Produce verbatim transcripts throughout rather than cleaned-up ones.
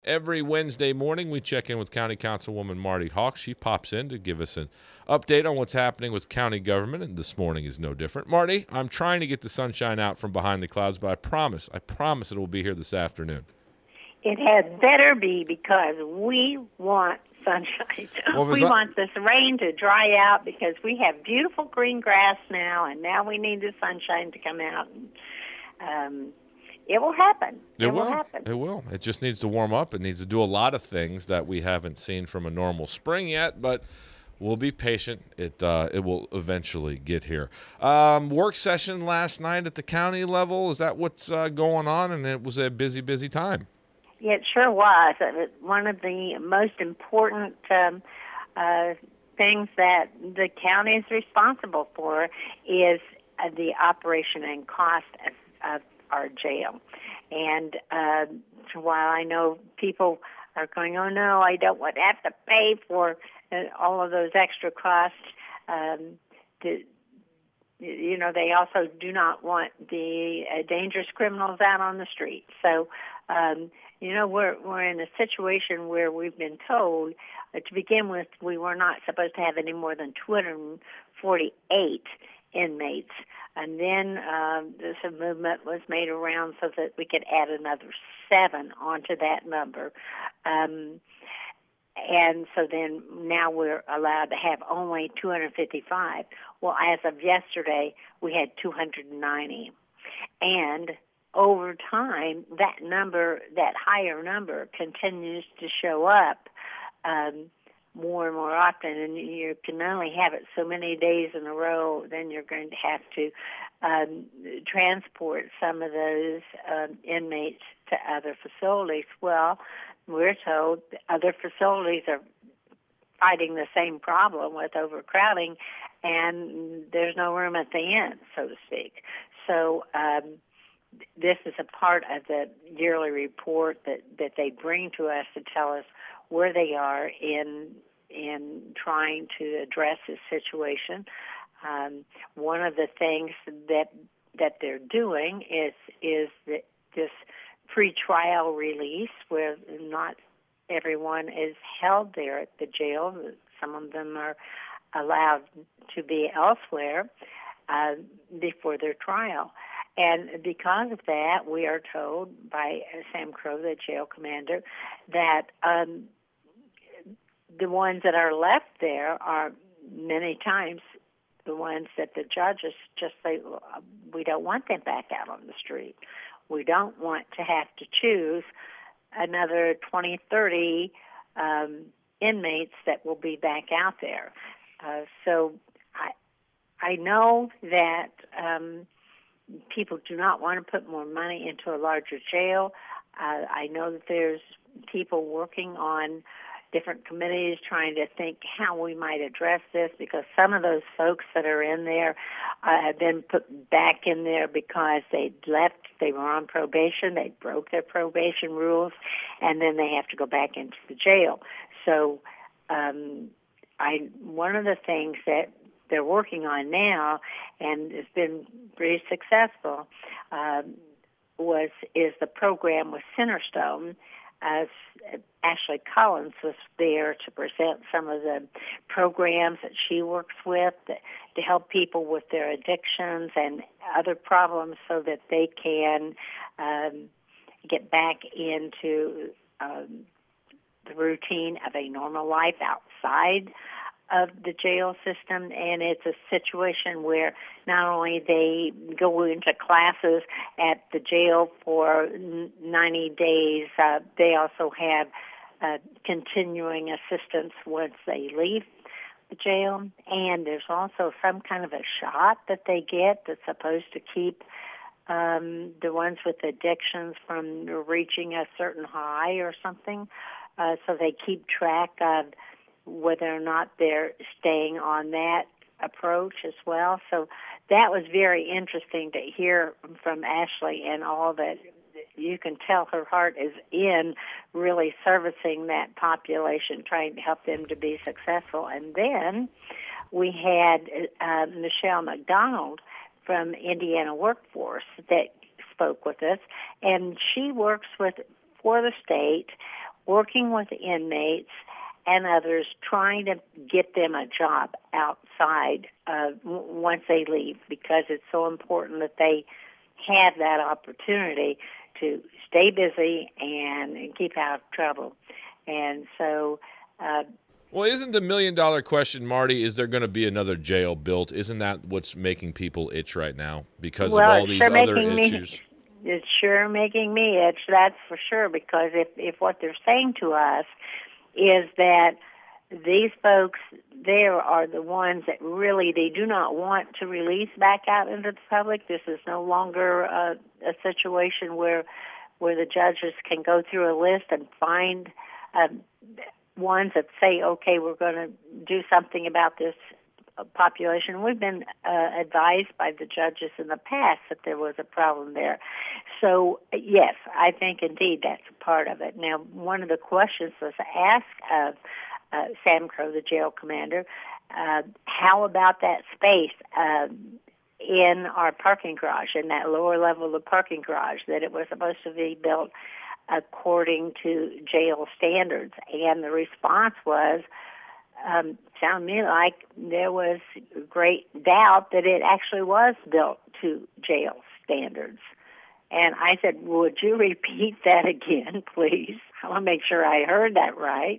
Every Wednesday morning, we check in with County Councilwoman Marty Hawks. She pops in to give us an update on what's happening with county government, and this morning is no different. Marty, I'm trying to get the sunshine out from behind the clouds, but I promise, I promise it will be here this afternoon. It had better be, because we want sunshine. Well, we I- want this rain to dry out, because we have beautiful green grass now, and now we need the sunshine to come out. And, um, it will happen. It, it will. will happen. It will. It just needs to warm up. It needs to do a lot of things that we haven't seen from a normal spring yet, but we'll be patient. It uh, it will eventually get here. Um, work session last night at the county level. Is that what's uh, going on? And it was a busy, busy time. Yeah, it sure was. It was one of the most important um, uh, things that the county is responsible for is uh, the operation and cost of, of our jail. And uh, while I know people are going, oh, no, I don't want to have to pay for uh, all of those extra costs, um, to, you know, they also do not want the uh, dangerous criminals out on the street. So, um, you know, we're we're in a situation where we've been told, uh, to begin with, we were not supposed to have any more than two hundred forty-eight inmates. And then uh, this movement was made around so that we could add another seven onto that number. Um, and so then now we're allowed to have only two hundred fifty-five. Well, as of yesterday, we had two hundred ninety. And over time, that number, that higher number, continues to show up um, more and more often, and you can only have it so many days in a row. Then you're going to have to um, transport some of those um, inmates to other facilities. Well, we're told other facilities are fighting the same problem with overcrowding, and there's no room at the end, so to speak. So um, this is a part of the yearly report that, that they bring to us to tell us where they are in in trying to address this situation. Um, one of the things that that they're doing is is that this pre-trial release, where not everyone is held there at the jail. Some of them are allowed to be elsewhere uh, before their trial. And because of that, we are told by Sam Crow, the jail commander, that um, the ones that are left there are many times the ones that the judges just say, we don't want them back out on the street. We don't want to have to choose another twenty, thirty um, inmates that will be back out there. Uh, so I, I know that um, people do not want to put more money into a larger jail. Uh, I know that there's people working on different committees trying to think how we might address this, because some of those folks that are in there uh, have been put back in there because they left, they were on probation, they broke their probation rules, and then they have to go back into the jail. So um, I one of the things that they're working on now, and it's been pretty successful, um, was is the program with Centerstone. As Ashley Collins was there to present some of the programs that she works with to help people with their addictions and other problems so that they can um, get back into um, the routine of a normal life outside of the jail system. And it's a situation where not only they go into classes at the jail for ninety days, uh, they also have uh, continuing assistance once they leave the jail. And there's also some kind of a shot that they get that's supposed to keep um, the ones with addictions from reaching a certain high or something. Uh, so they keep track of whether or not they're staying on that approach as well. So that was very interesting to hear from Ashley, and all that. You can tell her heart is in really servicing that population, trying to help them to be successful. And then we had uh, Michelle McDonald from Indiana Workforce that spoke with us, and she works with for the state working with inmates and others, trying to get them a job outside uh, w- once they leave, because it's so important that they have that opportunity to stay busy and, and keep out of trouble. And so... Uh, well, isn't the million-dollar question, Marty, is there going to be another jail built? Isn't that what's making people itch right now because well, of all these sure other Me, issues? it's sure making me itch, that's for sure, because if, if what they're saying to us is that these folks there are the ones that really they do not want to release back out into the public. This is no longer a, a situation where where the judges can go through a list and find um, ones that say, okay, we're going to do something about this population. We've been uh, advised by the judges in the past that there was a problem there. So, yes, I think indeed that's a part of it. Now, one of the questions was asked of uh, Sam Crow, the jail commander, uh, how about that space uh, in our parking garage, in that lower level of the parking garage, that it was supposed to be built according to jail standards? And the response was, Um, sounded to me like there was great doubt that it actually was built to jail standards. And I said, would you repeat that again, please? I want to make sure I heard that right.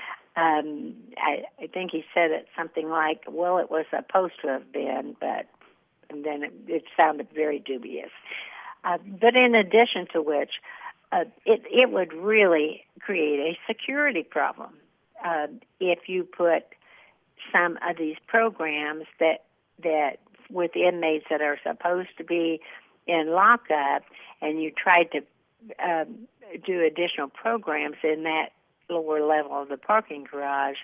Um, I, I think he said it something like, well, it was supposed to have been, but and then it, it sounded very dubious. Uh, but in addition to which, uh, it, it would really create a security problem. Uh, if you put some of these programs that that with inmates that are supposed to be in lockup, and you tried to um, do additional programs in that lower level of the parking garage,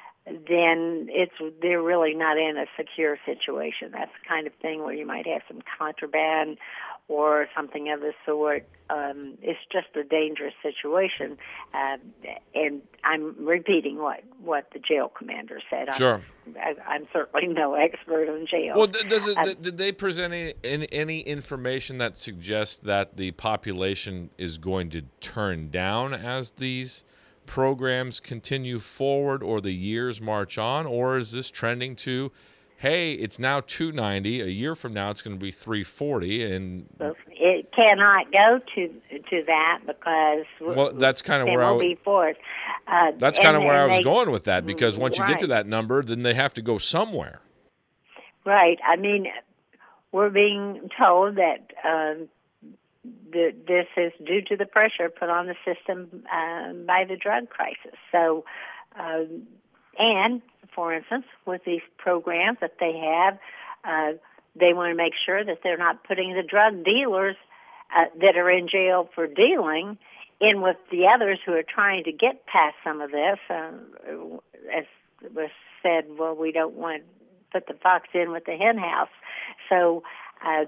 then it's they're really not in a secure situation. That's the kind of thing where you might have some contraband or something of the sort. Um, it's just a dangerous situation, uh, and I'm repeating what, what the jail commander said. I'm, Sure. I, I'm certainly no expert on jail. Well, does it? Uh, Did they present any, any any information that suggests that the population is going to turn down as these programs continue forward, or the years march on, or is this trending to, hey, it's now two ninety. A year from now, it's going to be three forty, and it cannot go to to that because well, that's kind of they where I will be forced. Uh, that's kind of and, where and I was they, going with that, because once you right. get to that number, then they have to go somewhere. Right. I mean, we're being told that um, the, this is due to the pressure put on the system um, by the drug crisis. So, um, and for instance, with these programs that they have, uh, they want to make sure that they're not putting the drug dealers uh, that are in jail for dealing in with the others who are trying to get past some of this. Uh, as was said, well, we don't want to put the fox in with the hen house. So uh,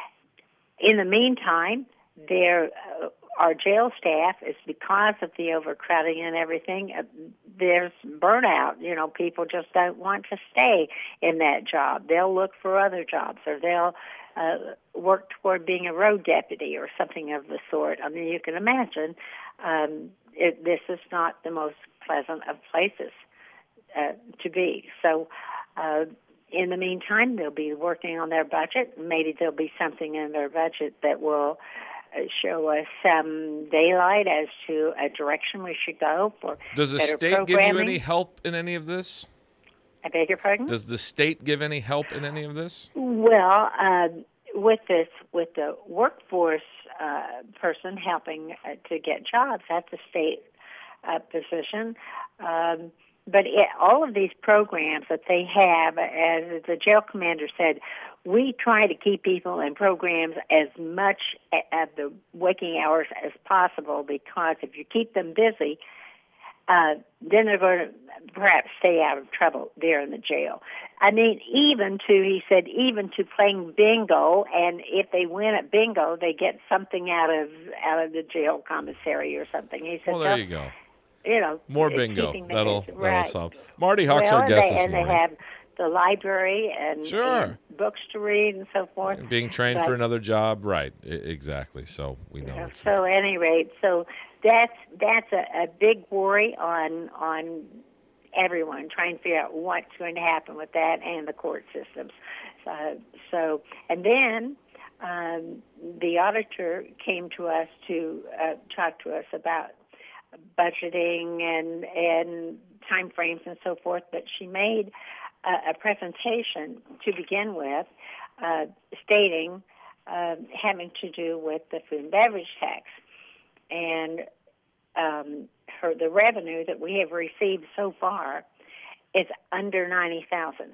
in the meantime, there uh, our jail staff is, because of the overcrowding and everything, uh, there's burnout. You know, people just don't want to stay in that job. They'll look for other jobs, or they'll uh, work toward being a road deputy or something of the sort. I mean, you can imagine um, it, this is not the most pleasant of places uh, to be. So uh, in the meantime, they'll be working on their budget. Maybe there'll be something in their budget that will show us some daylight as to a direction we should go for Does the better state give you any programming. help in any of this? I beg your pardon? Does the state give any help in any of this? Well, uh, with this, with the workforce uh, person helping uh, to get jobs, that's a state uh, position. Um, but it, all of these programs that they have, as the jail commander said, we try to keep people in programs as much at the waking hours as possible, because if you keep them busy, uh, then they're going to perhaps stay out of trouble there in the jail. I mean, even to, he said, even to playing bingo, and if they win at bingo, they get something out of out of the jail commissary or something. He said, Well, there you go. You know, more bingo. keeping That'll busy. that'll Right. solve. Marty Hawk's well, our guest they, this and morning. they have the library and, Sure. and books to read and so forth. Being trained but, for another job, right? I- exactly. So we know. It's so, at any rate, so that's that's a, a big worry on on everyone trying to figure out what's going to happen with that and the court systems. So, so and then um, the auditor came to us to uh, talk to us about budgeting and and time frames and so forth. But she made a, a presentation to begin with, uh, stating uh, having to do with the food and beverage tax and um, her the revenue that we have received so far is under ninety thousand.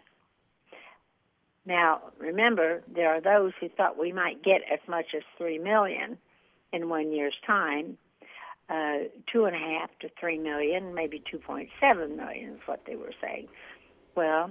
Now, remember, there are those who thought we might get as much as three million in one year's time. Uh, two and a half to three million, maybe two point seven million is what they were saying. Well,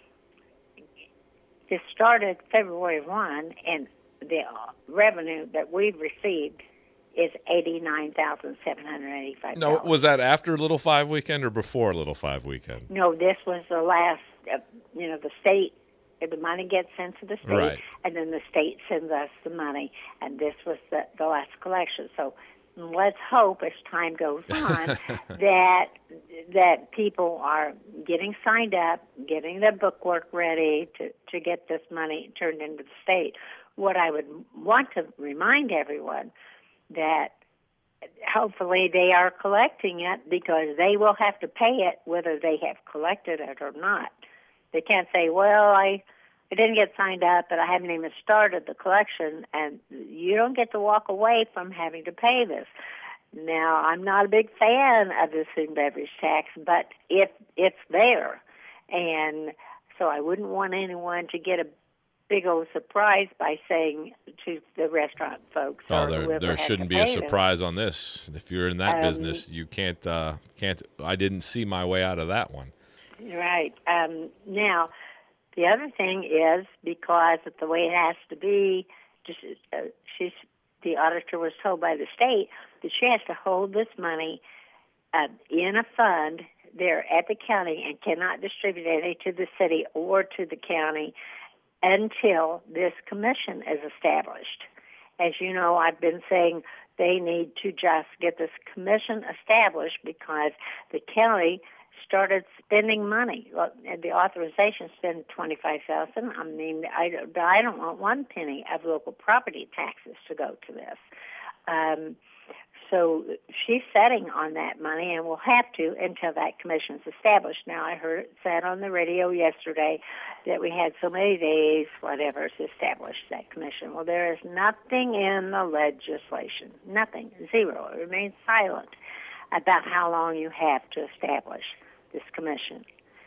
this started February first, and the revenue that we've received is eighty-nine thousand seven hundred eighty-five dollars. No, was that after Little Five Weekend or before Little Five Weekend? No, this was the last, uh, you know, the state, the money gets sent to the state, right. and then the state sends us the money, and this was the, the last collection. So let's hope as time goes on that that people are getting signed up, getting their bookwork ready to, to get this money turned into the state. What I would want to remind everyone that hopefully they are collecting it, because they will have to pay it whether they have collected it or not. They can't say, well, I, I didn't get signed up, but I haven't even started the collection, and you don't get to walk away from having to pay this. Now, I'm not a big fan of the food and beverage tax, but it, it's there. And so I wouldn't want anyone to get a big old surprise by saying to the restaurant folks. Oh, or there, there shouldn't be a surprise on this. If you're in that um, business, you can't, uh, can't, I didn't see my way out of that one. Right. Um, now, the other thing is, because of the way it has to be, just uh, she's, the auditor was told by the state that she has to hold this money uh, in a fund there at the county and cannot distribute any to the city or to the county until this commission is established. As you know, I've been saying they need to just get this commission established, because the county started spending money. The authorization spent twenty-five thousand dollars. I mean, I, I don't want one penny of local property taxes to go to this. Um, so she's setting on that money, and will have to until that commission is established. Now, I heard it said on the radio yesterday that we had so many days, whatever, to establish that commission. Well, there is nothing in the legislation, nothing, zero. It remains silent about how long you have to establish this commission.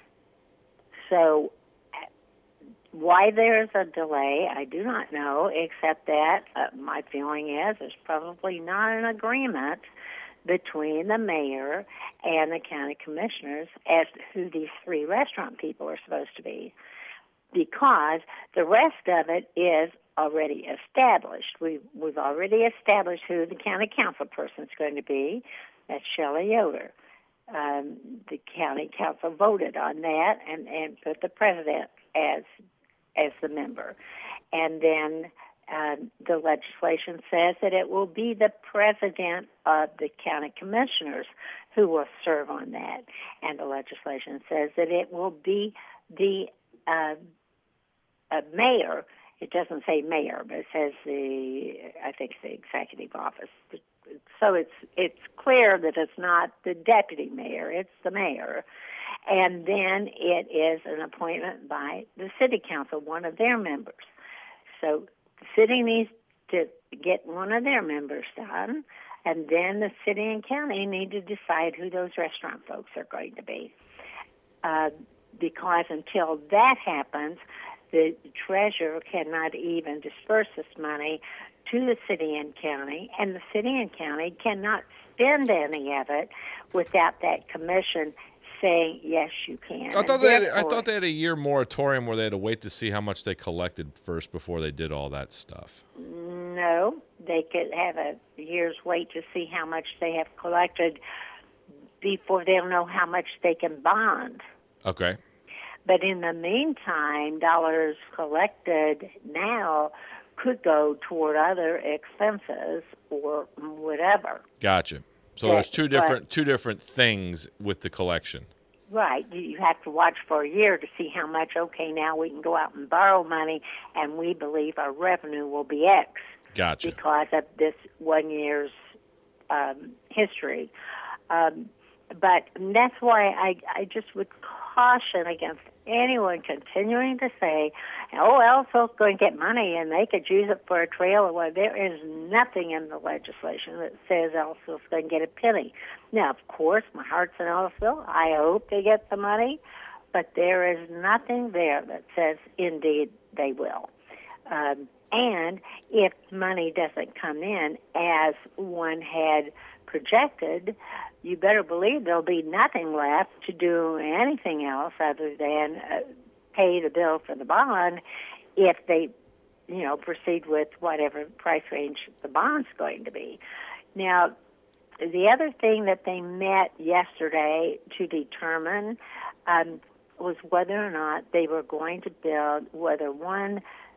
So why there's a delay, I do not know, except that uh, my feeling is there's probably not an agreement between the mayor and the county commissioners as to who these three restaurant people are supposed to be, because the rest of it is already established. We, we've already established who the county council person is going to be. That's Shelley Yoder. Um, the county council voted on that and, and put the president as as the member. And then um, the legislation says that it will be the president of the county commissioners who will serve on that. And the legislation says that it will be the uh, uh, mayor. It doesn't say mayor, but it says the, I think, the executive office. So it's it's clear that it's not the deputy mayor, it's the mayor. And then it is an appointment by the city council, one of their members. So the city needs to get one of their members done, and then the city and county need to decide who those restaurant folks are going to be. Uh, because until that happens, the treasurer cannot even disperse this money to the city and county, and the city and county cannot spend any of it without that commission saying, yes, you can. I thought, they had, I thought they had a year moratorium where they had to wait to see how much they collected first before they did all that stuff. No, they could have a year's wait to see how much they have collected before they'll know how much they can bond. Okay. But in the meantime, dollars collected now could go toward other expenses or whatever. Gotcha. So there's two different two different things with the collection. Right. You have to watch for a year to see how much, okay, now we can go out and borrow money, and we believe our revenue will be X. Gotcha. Because of this one year's um, history. Um, but that's why I, I just would caution against anyone continuing to say, oh, Ellisville's going to get money and they could use it for a trail or what. There is nothing in the legislation that says Ellisville's going to get a penny. Now, of course, my heart's in Ellisville. I hope they get the money, but there is nothing there that says, indeed, they will. Um, and if money doesn't come in as one had projected, you better believe there'll be nothing left to do anything else other than uh, pay the bill for the bond if they, you know, proceed with whatever price range the bond's going to be. Now, the other thing that they met yesterday to determine um, was whether or not they were going to build, whether one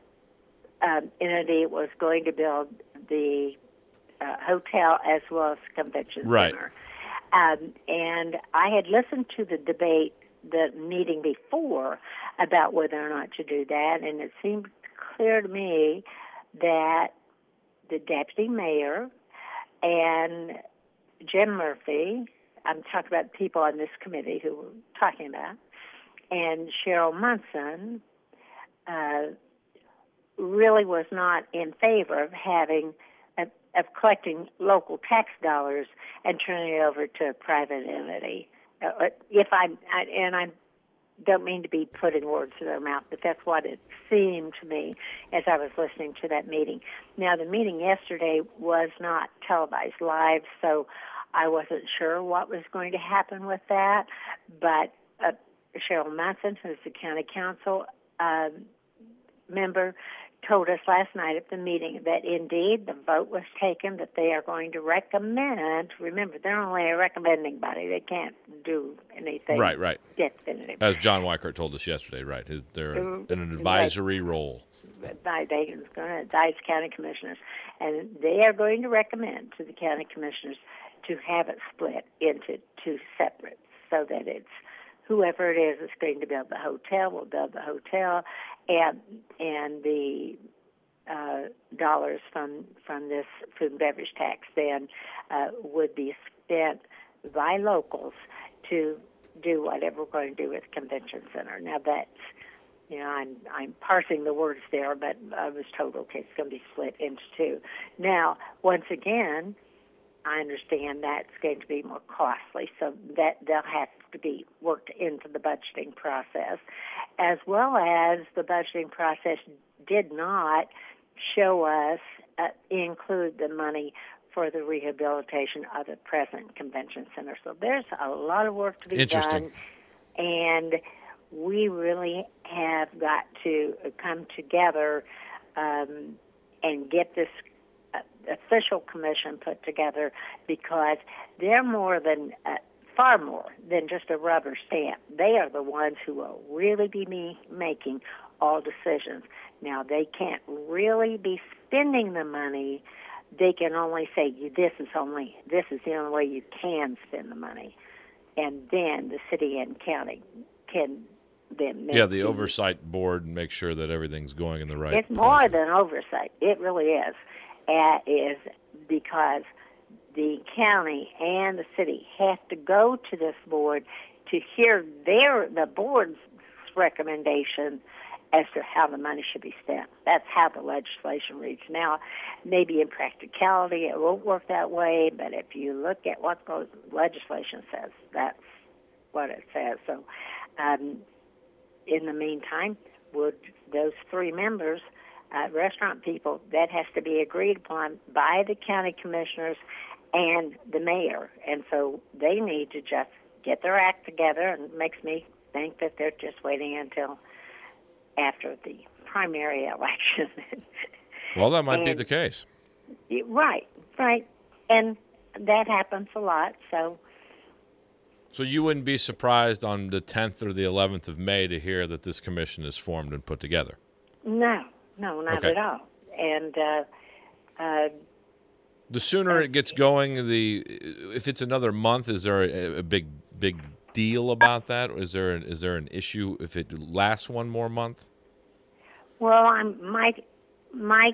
um, entity was going to build the uh, hotel as well as the convention right. center. Um, and I had listened to the debate, the meeting before, about whether or not to do that, and it seemed clear to me that the deputy mayor and Jim Murphy, I'm talking about people on this committee who we're talking about, and Cheryl Munson, uh, really was not in favor of having of, of collecting local tax dollars and turning it over to a private entity. Uh, if I'm, I, and I don't mean to be putting words in their mouth, but that's what it seemed to me as I was listening to that meeting. Now, the meeting yesterday was not televised live, so I wasn't sure what was going to happen with that, but uh, Cheryl Munson, who's the county council um, member, told us last night at the meeting that indeed the vote was taken that they are going to recommend. Remember, they're only a recommending body. They can't do anything right, right. definitive. As John Weichert told us yesterday, right? His, they're in an advisory right. role. By they going to Dice County Commissioners, and they are going to recommend to the county commissioners to have it split into two separate, so that it's whoever it is that's going to build the hotel will build the hotel, and and the uh, dollars from from this food and beverage tax then uh, would be spent by locals to do whatever we're going to do with the convention center. Now that's, you know, I'm I'm parsing the words there, but I was told, okay, it's going to be split into two. Now, once again, I understand that's going to be more costly, so that they'll have to be worked into the budgeting process, as well as the budgeting process did not show us, uh, include the money for the rehabilitation of the present convention center. So there's a lot of work to be Interesting. done, and we really have got to come together um, and get this official commission put together, because they're more than, uh, far more than just a rubber stamp. They are the ones who will really be me making all decisions. Now, they can't really be spending the money. They can only say, this is only, this is the only way you can spend the money. And then the city and county can then make Yeah, the the, oversight board and make sure that everything's going in the right It's more places. than oversight. It really is. Uh, is because the county and the city have to go to this board to hear their the board's recommendation as to how the money should be spent. That's how the legislation reads. Now, maybe in practicality it won't work that way, but if you look at what the legislation says, that's what it says. So um, in the meantime, would those three members, uh, restaurant people, that has to be agreed upon by the county commissioners and the mayor. And so they need to just get their act together, and it makes me think that they're just waiting until after the primary election. Well, that might and, be the case. Right, right. And that happens a lot, so... So you wouldn't be surprised on the tenth or the eleventh of May to hear that this commission is formed and put together? No, no, not okay. at all. And uh, uh, The sooner it gets going, the if it's another month, is there a, a big big deal about that? Or is there is there an issue if it lasts one more month? Well, I'm, my my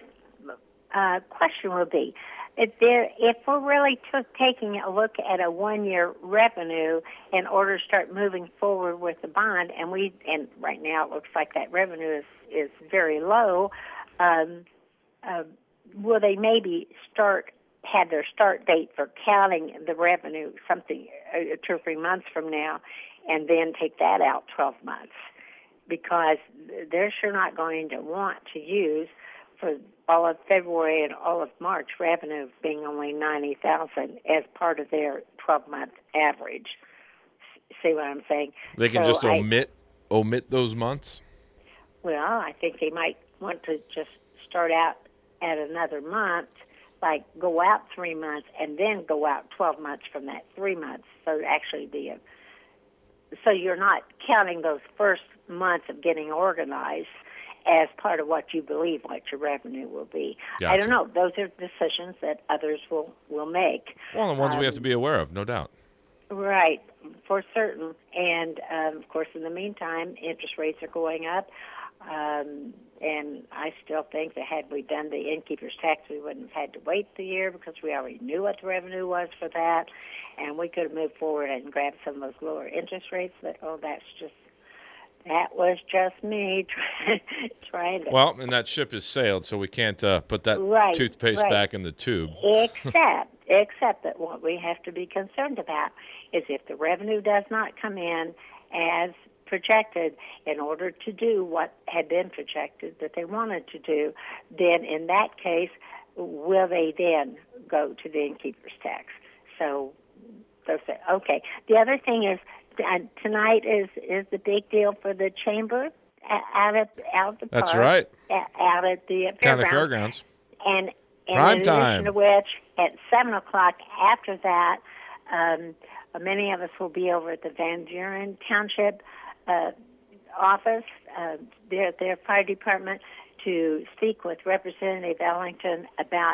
uh, question will be, if there if we're really took, taking a look at a one year revenue in order to start moving forward with the bond, and we and right now it looks like that revenue is is very low. Um, uh, will they maybe start? Had their start date for counting the revenue something uh, two or three months from now, and then take that out twelve months, because they're sure not going to want to use for all of February and all of March revenue being only ninety thousand as part of their twelve month average. See what I'm saying? They can so just I, omit omit those months. Well, I think they might want to just start out at another month. Like go out three months and then go out twelve months from that three months. So actually be a, so you're not counting those first months of getting organized as part of what you believe what your revenue will be. Gotcha. I don't know. Those are decisions that others will, will make. Well, the ones um, we have to be aware of, no doubt. Right, for certain. And, um, of course, in the meantime, interest rates are going up. Um, and I still think that had we done the innkeeper's tax, we wouldn't have had to wait the year because we already knew what the revenue was for that, and we could have moved forward and grabbed some of those lower interest rates. But oh, that's just that was just me trying, trying to. Well, and that ship has sailed, so we can't uh, put that right, toothpaste right. back in the tube. Except, except that what we have to be concerned about is if the revenue does not come in as projected in order to do what had been projected that they wanted to do, then in that case, will they then go to the innkeeper's tax? So they'll say, okay. The other thing is, uh, tonight is, is the big deal for the chamber uh, out at out at the That's park, right. Uh, out at the County fairgrounds. Fairgrounds. And, and Prime in time. addition to which, at seven o'clock after that, um, many of us will be over at the Van Buren Township Uh, office, uh, their their fire department, to speak with Representative Ellington about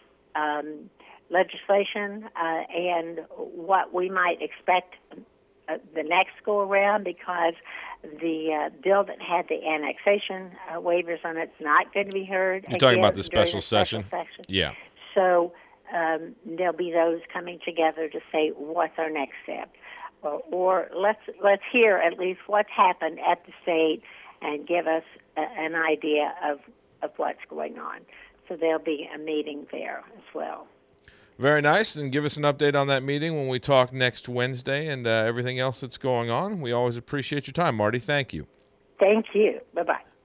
um, legislation uh, and what we might expect uh, the next go around, because the uh, bill that had the annexation uh, waivers on it's not going to be heard. You're talking about again the during special, the special session? session. Yeah. So um, there'll be those coming together to say what's our next step. Or, or let's let's hear at least what's happened at the state and give us a, an idea of, of what's going on. So there'll be a meeting there as well. Very nice, and give us an update on that meeting when we talk next Wednesday and uh, everything else that's going on. We always appreciate your time, Marty. Thank you. Thank you. Bye-bye.